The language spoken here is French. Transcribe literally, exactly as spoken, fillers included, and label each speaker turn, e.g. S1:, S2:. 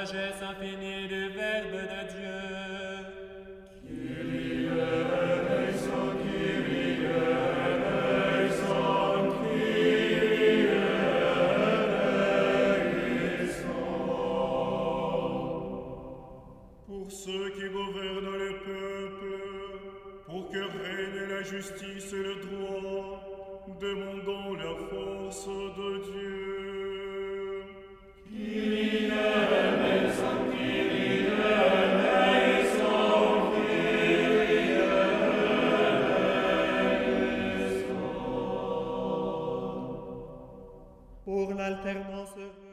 S1: sagesse infinie du Verbe de Dieu.
S2: Kyrie eleison, Kyrie eleison, Kyrie eleison. Pour ceux qui gouvernent le peuple, pour que règne la justice et le droit, demandons la force de Dieu. Kyrie eleison, Kyrie eleison, Kyrie eleison.
S3: Pour l'alternance